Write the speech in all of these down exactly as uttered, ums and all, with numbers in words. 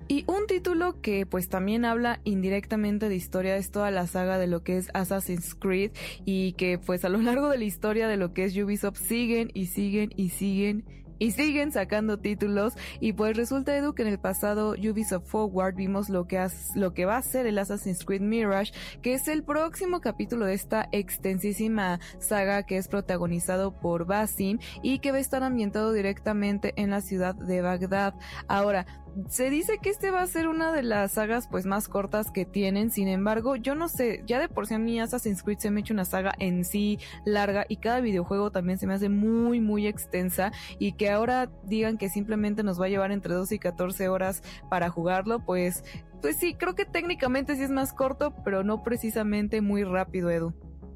Y un título que pues también habla indirectamente de historia es toda la saga de lo que es Assassin's Creed, y que pues a lo largo de la historia de lo que es Ubisoft siguen y siguen y siguen y siguen sacando títulos. Y pues resulta, Edu, que en el pasado Ubisoft Forward vimos lo que, has, lo que va a ser el Assassin's Creed Mirage, que es el próximo capítulo de esta extensísima saga que es protagonizado por Basim y que va a estar ambientado directamente en la ciudad de Bagdad. Ahora, se dice que este va a ser una de las sagas pues más cortas que tienen. Sin embargo, yo no sé, ya de por sí a mí Assassin's Creed se me ha hecho una saga en sí larga, y cada videojuego también se me hace muy muy extensa, y que ahora digan que simplemente nos va a llevar entre doce y catorce horas para jugarlo, pues pues sí, creo que técnicamente sí es más corto, pero no precisamente muy rápido, Edu.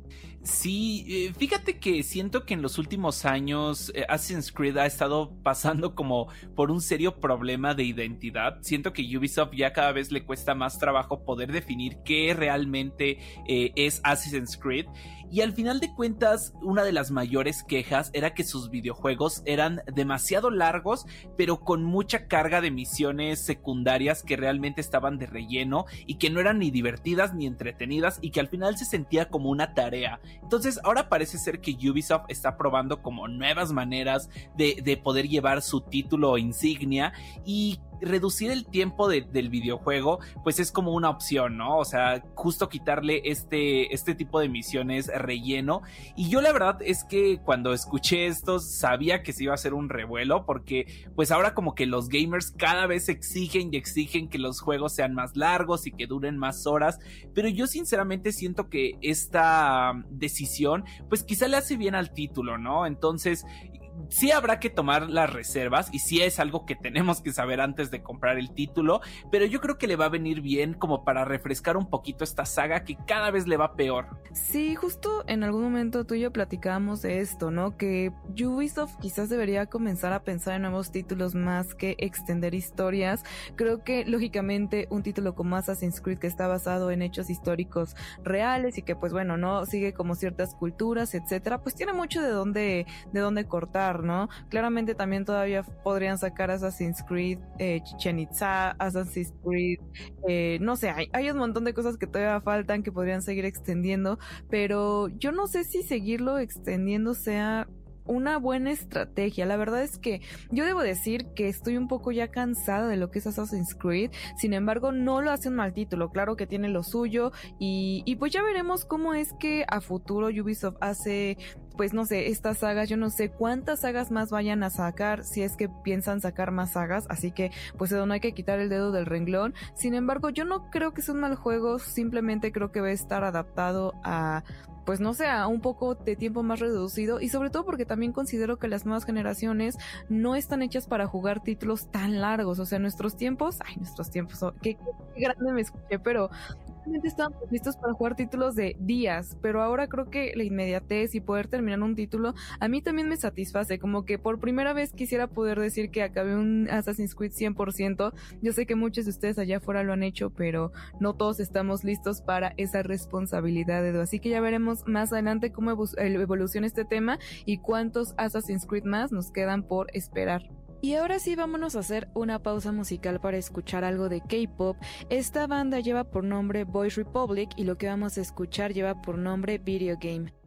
Sí, eh, fíjate que siento que en los últimos años eh, Assassin's Creed ha estado pasando como por un serio problema de identidad. Siento que Ubisoft ya cada vez le cuesta más trabajo poder definir qué realmente eh, es Assassin's Creed. Y al final de cuentas, una de las mayores quejas era que sus videojuegos eran demasiado largos, pero con mucha carga de misiones secundarias que realmente estaban de relleno y que no eran ni divertidas ni entretenidas, y que al final se sentía como una tarea. Entonces ahora parece ser que Ubisoft está probando como nuevas maneras de, de poder llevar su título insignia, y reducir el tiempo de, del videojuego pues es como una opción, ¿no? O sea, justo quitarle este, este tipo de misiones relleno. Y yo la verdad es que cuando escuché esto sabía que se iba a hacer un revuelo, porque pues ahora como que los gamers cada vez exigen y exigen que los juegos sean más largos y que duren más horas, pero yo sinceramente siento que esta decisión pues quizá le hace bien al título, ¿no? Entonces sí habrá que tomar las reservas, y sí es algo que tenemos que saber antes de comprar el título, pero yo creo que le va a venir bien como para refrescar un poquito esta saga que cada vez le va peor. Sí, justo en algún momento tú y yo platicábamos de esto, ¿no? Que Ubisoft quizás debería comenzar a pensar en nuevos títulos más que extender historias. Creo que lógicamente un título como Assassin's Creed, que está basado en hechos históricos reales y que pues bueno, no sigue como ciertas culturas, etcétera, pues tiene mucho de dónde de dónde cortar, ¿no? Claramente también todavía podrían sacar Assassin's Creed eh, Chichen Itza, Assassin's Creed, eh, no sé, hay, hay un montón de cosas que todavía faltan que podrían seguir extendiendo, pero yo no sé si seguirlo extendiendo sea una buena estrategia. La verdad es que yo debo decir que estoy un poco ya cansada de lo que es Assassin's Creed. Sin embargo, no lo hace un mal título, claro que tiene lo suyo, y, y pues ya veremos cómo es que a futuro Ubisoft hace, pues no sé, estas sagas. Yo no sé cuántas sagas más vayan a sacar, si es que piensan sacar más sagas, así que pues no hay que quitar el dedo del renglón. Sin embargo, yo no creo que sea un mal juego, simplemente creo que va a estar adaptado a, pues no sé, a un poco de tiempo más reducido, y sobre todo porque también considero que las nuevas generaciones no están hechas para jugar títulos tan largos. O sea, nuestros tiempos, ay, nuestros tiempos, oh, qué, qué grande me escuché, pero realmente estábamos listos para jugar títulos de días, pero ahora creo que la inmediatez y poder terminar un título a mí también me satisface. Como que por primera vez quisiera poder decir que acabé un Assassin's Creed cien por ciento. Yo sé que muchos de ustedes allá afuera lo han hecho, pero no todos estamos listos para esa responsabilidad, Edu. Así que ya veremos más adelante cómo evoluciona este tema y cuántos Assassin's Creed más nos quedan por esperar. Y ahora sí, vámonos a hacer una pausa musical para escuchar algo de K-pop. Esta banda lleva por nombre Boys Republic y lo que vamos a escuchar lleva por nombre Video Game.